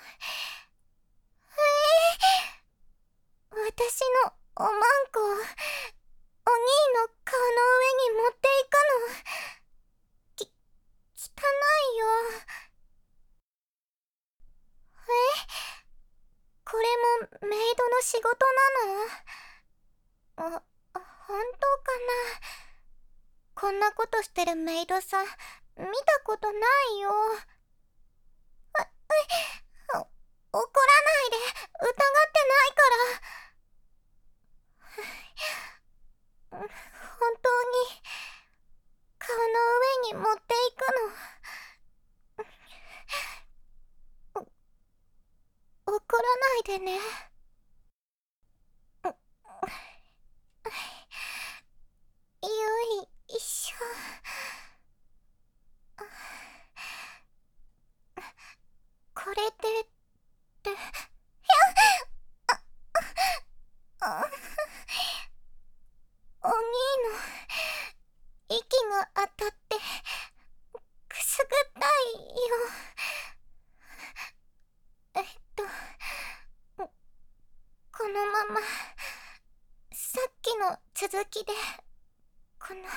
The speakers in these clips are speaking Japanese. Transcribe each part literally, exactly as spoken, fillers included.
えー、私のおまんこをお兄の顔の上に持っていくの。き、汚いよ。え、これもメイドの仕事なの？あ、本当かな。こんなことしてるメイドさん見たことないよ。あ、う、怒らないで、疑ってないから。本当に顔の上に持っていくの。お、怒らないでね。よいしょ。これでってひゃっああお兄の息が当たってくすぐったいよ。えっとこのままさっきの続きでこの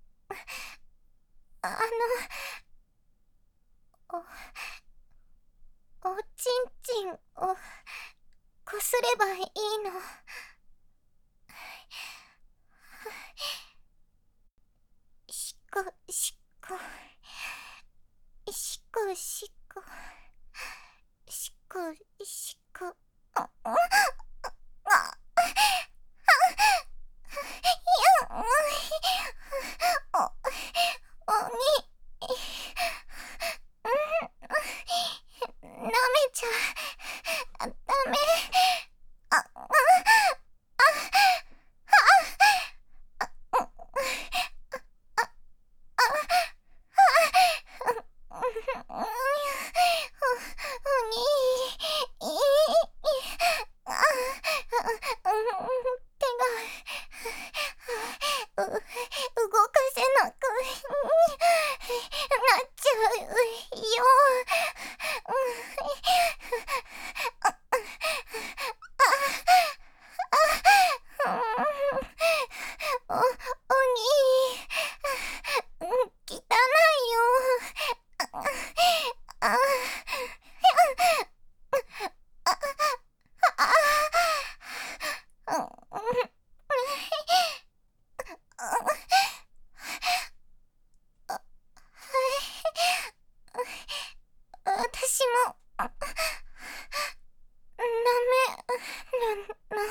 あのおおちんちんをこすればいいの。しこしこしこしこしこしこああああおおになめちゃダメ。あああ動かせなくなっちゃうよ。お、おに汚いよ。あ私もダメるの。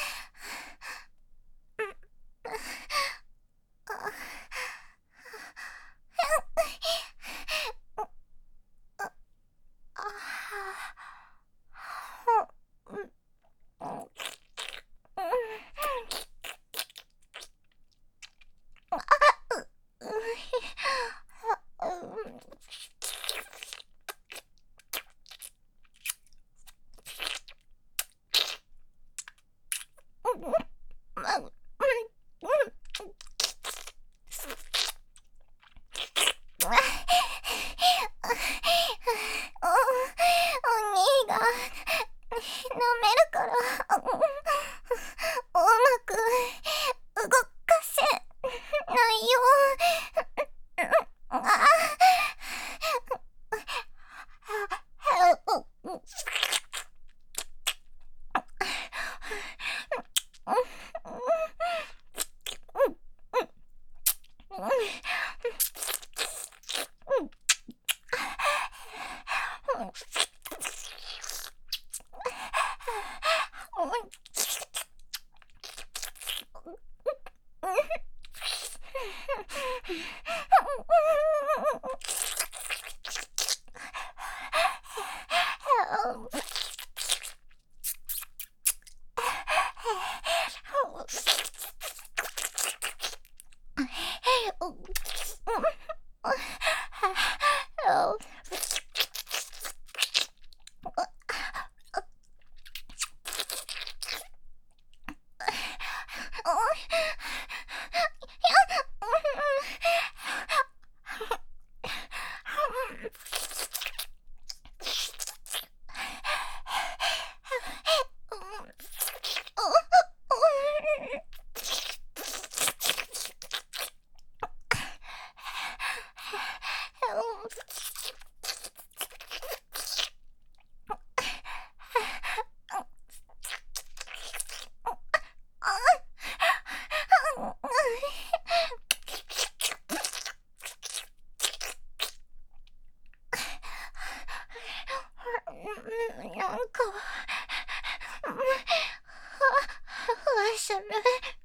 お兄が舐めるからうまく動かせないよ。あする。